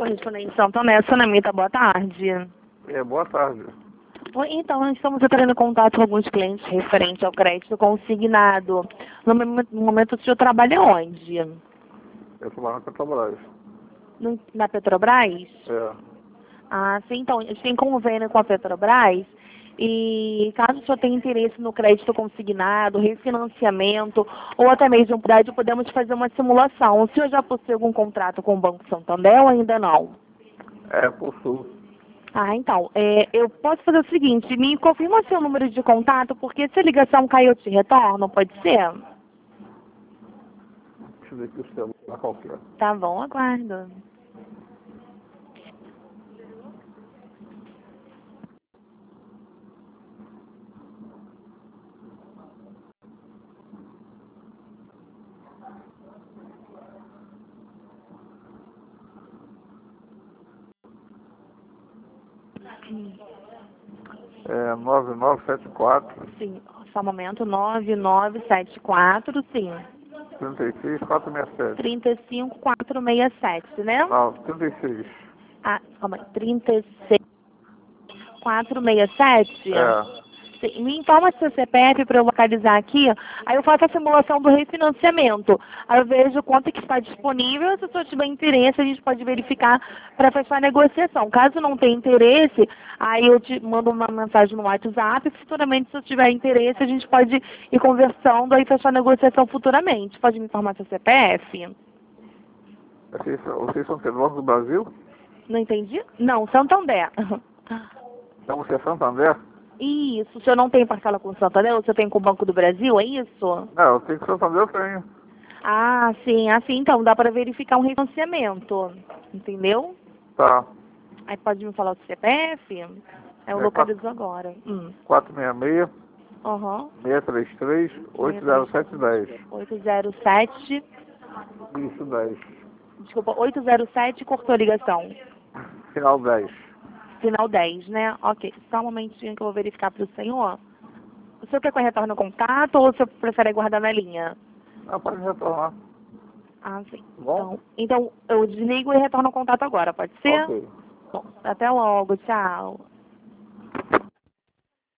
Correspondente Santander, Sonamita, boa tarde. Boa tarde. Oi, então, nós estamos entrando em contato com alguns clientes referentes ao crédito consignado. No momento, o senhor trabalha onde? Eu trabalho na Petrobras. Na Petrobras? É. Ah, sim, então, a gente tem convênio com a Petrobras e caso o senhor tenha interesse no crédito consignado, refinanciamento ou até mesmo prédio, podemos fazer uma simulação. O senhor já possui algum contrato com o Banco Santander ou ainda não? Possuo. Ah, então, eu posso fazer o seguinte, me confirma seu número de contato, porque se a ligação cair eu te retorno, pode ser? Deixa eu ver aqui o celular qualquer. Tá bom, aguardo. É 9974 Sim, só um momento, 9974, sim. 36467. 35467, né? Não, 36. Ah, calma aí, 36467? É. Sim, me informa seu CPF para eu localizar aqui, aí eu faço a simulação do refinanciamento. Aí eu vejo quanto que está disponível, se o senhor tiver interesse, a gente pode verificar para fechar a negociação. Caso não tenha interesse, aí eu te mando uma mensagem no WhatsApp, futuramente, se eu tiver interesse, a gente pode ir conversando e fechar a negociação futuramente. Pode me informar seu CPF? Vocês são do Banco do Brasil? Não entendi? Não, Santander. Então você é Santander? Isso, o senhor não tem parcela com o Santander, o senhor tem com o Banco do Brasil, é isso? Não, eu tenho que Santander, eu tenho. Ah, sim, assim então, dá para verificar um refinanciamento, entendeu? Tá. Aí pode me falar o CPF? Eu localizo agora. 466 Aham. 633 80710. 807, Isso, 10. desculpa, 807 cortou a ligação. Final 10. Final 10, né? Ok, só um momentinho que eu vou verificar para o senhor. O senhor quer que eu retorne o contato ou o senhor prefere aguardar na linha? Não, pode retornar. Ah, sim. Bom? Então eu desligo e retorno o contato agora, pode ser? Ok. Bom, até logo, tchau.